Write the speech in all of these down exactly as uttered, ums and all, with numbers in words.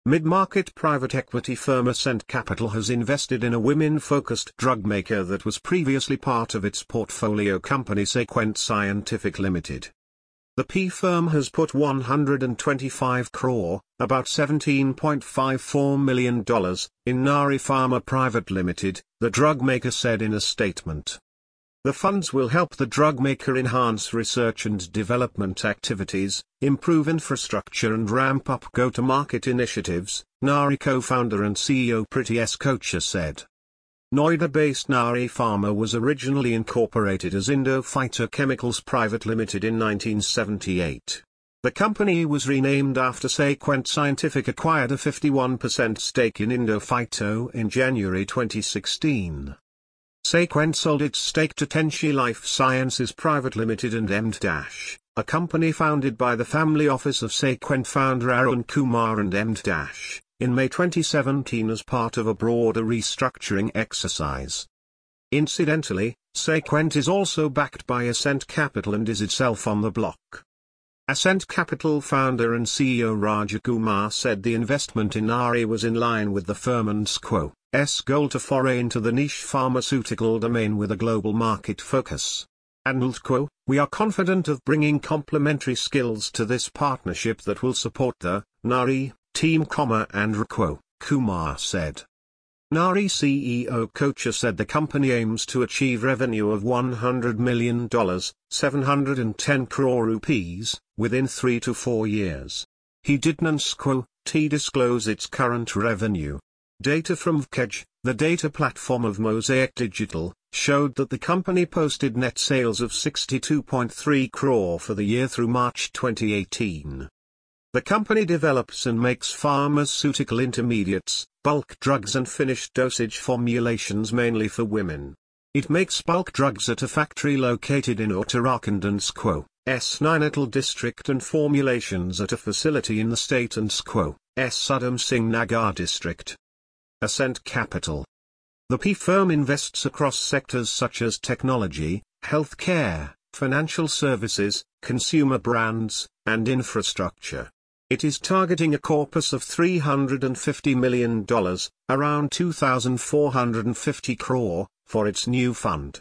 Mid-market private equity firm Ascent Capital has invested in a women-focused drug maker that was previously part of its portfolio company Sequent Scientific Limited. The P firm has put one hundred twenty-five crore, about seventeen point five four million dollars, in Nari Pharma Private Limited, the drug maker said in a statement. The funds will help the drug maker enhance research and development activities, improve infrastructure and ramp up go-to-market initiatives, Nari co-founder and C E O Priti S. Kochhar said. Noida-based Nari Pharma was originally incorporated as Indo Phytochemicals Private Limited in nineteen seventy-eight. The company was renamed after Sequent Scientific acquired a fifty-one percent stake in Indo Phyto in January twenty sixteen. Sequent sold its stake to Tenshi Life Sciences Private Limited and M D, a company founded by the family office of Sequent founder Arun Kumar and M D, in May twenty seventeen as part of a broader restructuring exercise. Incidentally, Sequent is also backed by Ascent Capital and is itself on the block. Ascent Capital founder and C E O Raja Kumar said the investment in Nari was in line with the firm and S Q O's goal to foray into the niche pharmaceutical domain with a global market focus. And S Q O, we are confident of bringing complementary skills to this partnership that will support the Nari team, and R Q O, Kumar said. Nari C E O Kochhar said the company aims to achieve revenue of one hundred million dollars, seven hundred ten crore rupees, within three to four years. He didn't S Q O T disclose its current revenue. Data from V K E J, the data platform of Mosaic Digital, showed that the company posted net sales of sixty-two point three crore for the year through March twenty eighteen. The company develops and makes pharmaceutical intermediates, bulk drugs and finished dosage formulations mainly for women. It makes bulk drugs at a factory located in Uttarakhand and S Q O's Nainital district and formulations at a facility in the state and S Q O's Udham Singh Nagar district. Ascent Capital. The P firm invests across sectors such as technology, healthcare, financial services, consumer brands, and infrastructure. It is targeting a corpus of three hundred fifty million dollars, around two thousand four hundred fifty crore, for its new fund.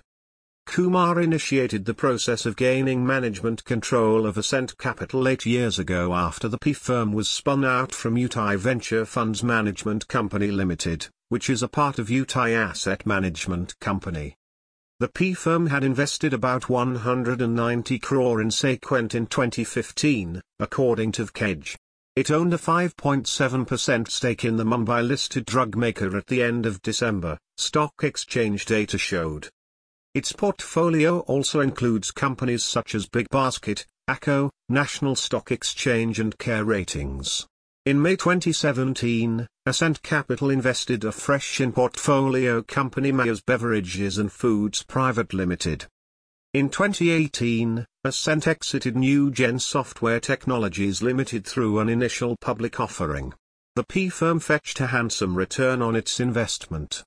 Kumar initiated the process of gaining management control of Ascent Capital eight years ago after the P firm was spun out from Utai Venture Funds Management Company Limited, which is a part of Utai Asset Management Company. The P firm had invested about one hundred ninety crore in Sequent in twenty fifteen, according to V K E J. It owned a five point seven percent stake in the Mumbai-listed drug maker at the end of December, stock exchange data showed. Its portfolio also includes companies such as Big Basket, Acko, National Stock Exchange and Care Ratings. In May twenty seventeen, Ascent Capital invested afresh in portfolio company Mayors Beverages and Foods Private Limited. In twenty eighteen, Ascent exited New Gen Software Technologies Limited through an initial public offering. The P firm fetched a handsome return on its investment.